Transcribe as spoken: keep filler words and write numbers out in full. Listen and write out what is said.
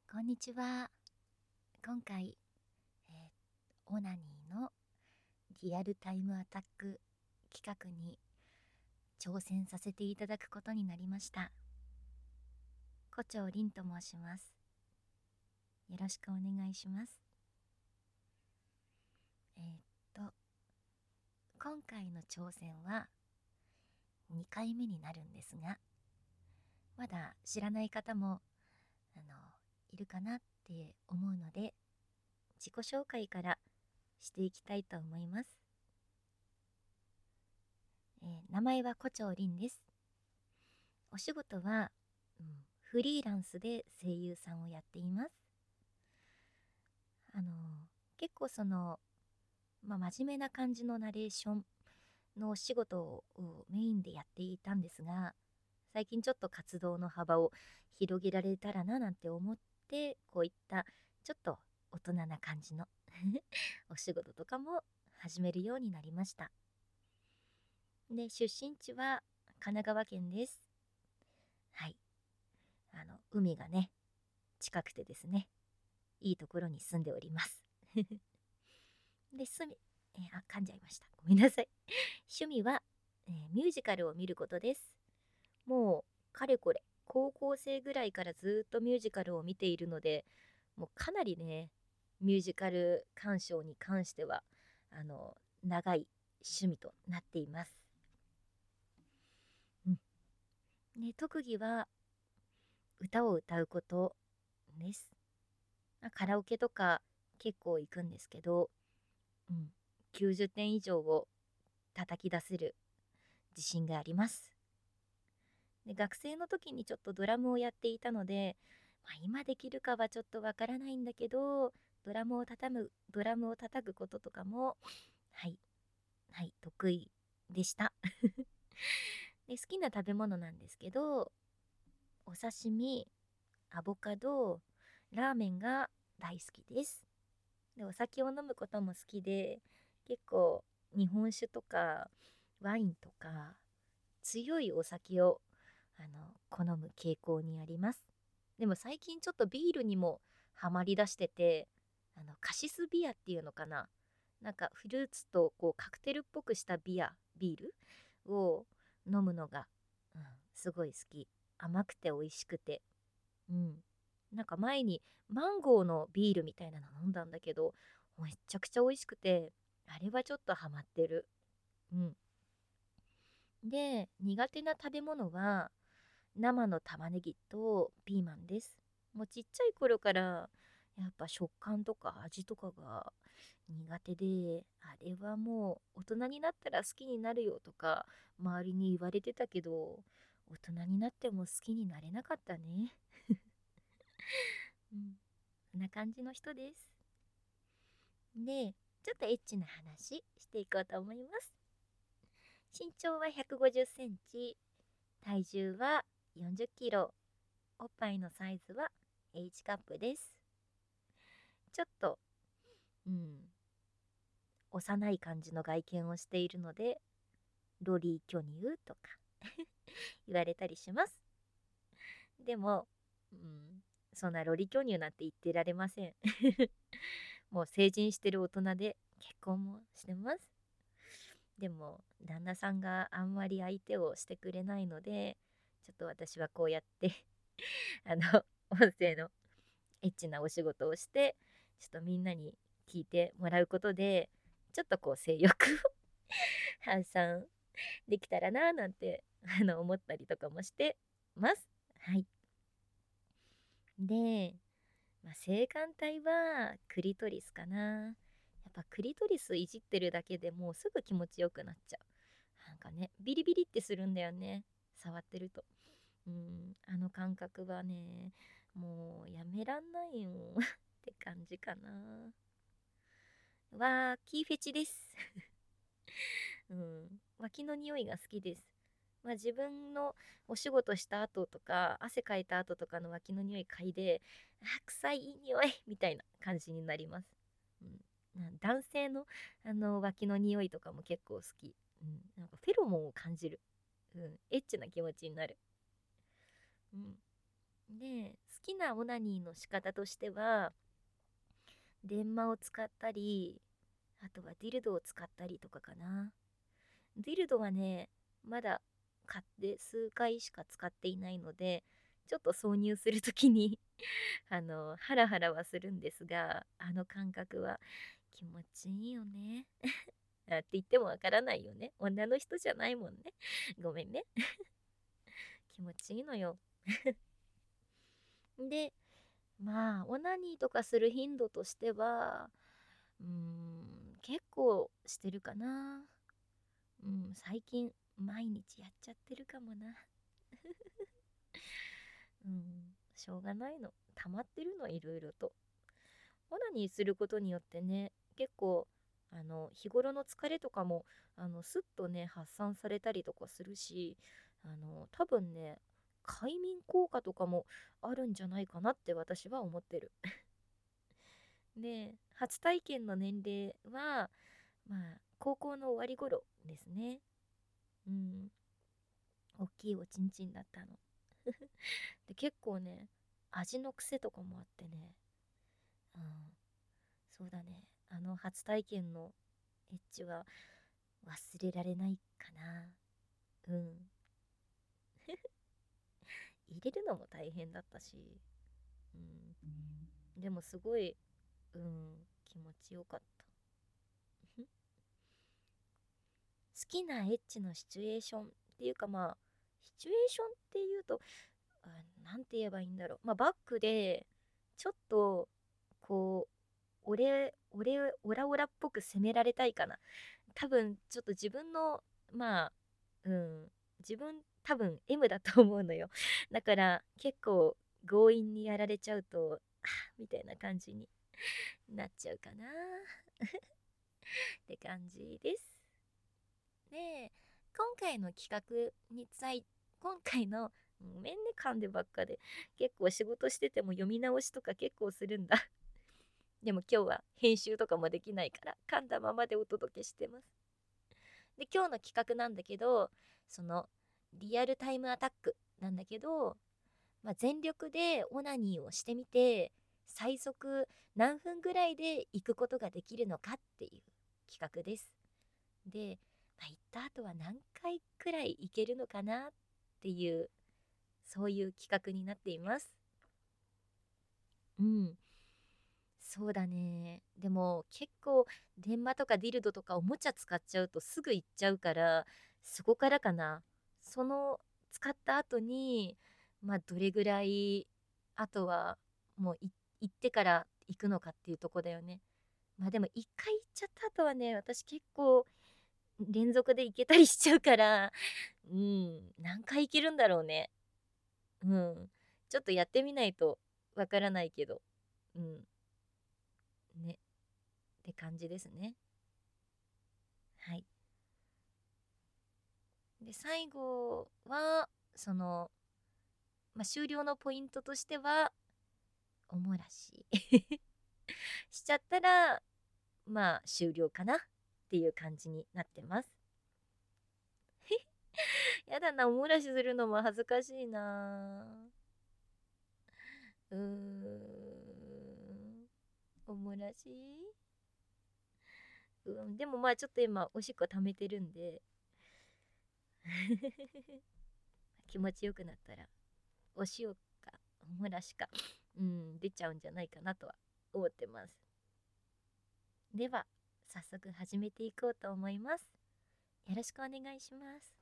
こんにちは。今回、えーオナニーのリアルタイムアタック企画に挑戦させていただくことになりました。胡蝶凛と申します。よろしくお願いします。えーっと、今回の挑戦はにかいめになるんですが、まだ知らない方もあのいるかなって思うので、自己紹介からしていきたいと思います。えー名前は胡蝶凛です。お仕事は、うん、フリーランスで声優さんをやっています。あの結構その、まあ、真面目な感じのナレーションのお仕事をメインでやっていたんですが、最近ちょっと活動の幅を広げられたらななんて思って、こういったちょっと大人な感じのお仕事とかも始めるようになりました。で、出身地は神奈川県です。はい。あの、海がね、近くてですね、いいところに住んでおります。で、すみ、えーあ、噛んじゃいました。ごめんなさい。趣味は、えーミュージカルを見ることです。もう、かれこれ、高校生ぐらいからずっとミュージカルを見ているので、もうかなりね、ミュージカル鑑賞に関しては、あの、長い趣味となっています。うん。ね、特技は、歌を歌うことです。まあカラオケとか結構行くんですけど、うん、きゅうじゅってん以上を叩き出せる自信があります。で、学生の時にちょっとドラムをやっていたので、まあ、今できるかはちょっとわからないんだけど、ドラムを叩む、ドラムを叩くこととかも、はい、はい、得意でした。で、好きな食べ物なんですけど、お刺身、アボカド、ラーメンが大好きです。で、お酒を飲むことも好きで、結構日本酒とかワインとか強いお酒をあの好む傾向にあります。でも最近ちょっとビールにもハマりだしてて、あのカシスビアっていうのかな、なんかフルーツとこうカクテルっぽくしたビアビールを飲むのが、うん、すごい好き。甘くて美味しくて、うん、なんか前にマンゴーのビールみたいなの飲んだんだけど、めっちゃくちゃ美味しくて、あれはちょっとハマってる。うん。で、苦手な食べ物は生の玉ねぎとピーマンです。もうちっちゃい頃からやっぱ食感とか味とかが苦手で、あれはもう大人になったら好きになるよとか周りに言われてたけど、大人になっても好きになれなかったね。うん、こんな感じの人です。で、ちょっとエッチな話していこうと思います。身長はひゃくごじゅっセンチ、体重はよんじゅっキロ、おっぱいのサイズは H カップです。ちょっと、うん、幼い感じの外見をしているので、ロリー巨乳とか言われたりします。でも、うん、そんなロリ巨乳なんて言ってられません。もう成人してる大人で結婚もしてます。でも旦那さんがあんまり相手をしてくれないので、ちょっと私はこうやってあの音声のエッチなお仕事をして、ちょっとみんなに聞いてもらうことで、ちょっとこう性欲を発散できたらななんてあの思ったりとかもしてます。はい。で、まあ、性感帯はクリトリスかな。やっぱクリトリスいじってるだけでもうすぐ気持ちよくなっちゃう。なんかね、ビリビリってするんだよね。触ってると。うん、あの感覚はね、もうやめらんないよって感じかな。わー、キーフェチです。うん、脇の匂いが好きです。まあ、自分のお仕事した後とか汗かいた後とかの脇の匂い嗅いで、あ、臭い、いい匂いみたいな感じになります。うん、な男性のあの脇の匂いとかも結構好き。うん、なんかフェロモンを感じる。うん、エッチな気持ちになる。うん、 で、好きなオナニーの仕方としては、電話を使ったり、あとはディルドを使ったりとかかな。ディルドはね、まだ買って数回しか使っていないので、ちょっと挿入するときにあの、ハラハラはするんですが、あの感覚は気持ちいいよね。あって言ってもわからないよね。女の人じゃないもんね。ごめんね。気持ちいいのよ。で、まあ、オナニーとかする頻度としては、うーん、結構してるかな。うん、最近、毎日やっちゃってるかもな。うん、しょうがないの。溜まってるの、いろいろと。オナニーすることによってね、結構、あの、日頃の疲れとかも、あの、スッとね、発散されたりとかするし、あの、多分ね、快眠効果とかもあるんじゃないかなって私は思ってる。で、初体験の年齢は、まあ、高校の終わり頃ですね。うん。大きいおちんちんだったの。で、結構ね、味の癖とかもあってね、うん、そうだね。あの初体験のエッチは忘れられないかな。うん。入れるのも大変だったし、うん。でもすごい、うん、気持ちよかった。好きなエッチのシチュエーションっていうかまあ、シチュエーションっていうと、あ、なんて言えばいいんだろう。まあ、バックで、ちょっと、こう、俺、俺、オラオラっぽく攻められたいかな。多分、ちょっと自分の、まあ、うん、自分、多分 エム だと思うのよ。だから、結構、強引にやられちゃうと、あみたいな感じになっちゃうかな。って感じです。で、今回の企画につい今回の、ごめんね、噛んでばっかで。結構仕事してても読み直しとか結構するんだ。でも今日は編集とかもできないから、噛んだままでお届けしてます。で、今日の企画なんだけど、その、リアルタイムアタックなんだけど、まあ、全力でオナニーをしてみて、最速何分ぐらいで行くことができるのかっていう企画です。で、まあ、行った後は何回くらい行けるのかなっていう、そういう企画になっています。うん。そうだね。でも結構電話とかディルドとかおもちゃ使っちゃうとすぐ行っちゃうから、そこからかな。その使った後に、まあどれぐらい、あとはもうい行ってから行くのかっていうとこだよね。まあでも一回行っちゃった後はね、私結構連続で行けたりしちゃうから、うん、何回行けるんだろうね。うん。ちょっとやってみないとわからないけど、うん。ね。って感じですね。はい。で、最後は、その、まあ、終了のポイントとしては、おもらししちゃったら、まあ、終了かなっていう感じになってます。やだな、おもらしするのも恥ずかしいな。うーん。おもらしうん、でもまあちょっと今おしっこ溜めてるんで気持ちよくなったらお塩かおもらしか、うん、出ちゃうんじゃないかなとは思ってます。では早速始めていこうと思います。よろしくお願いします。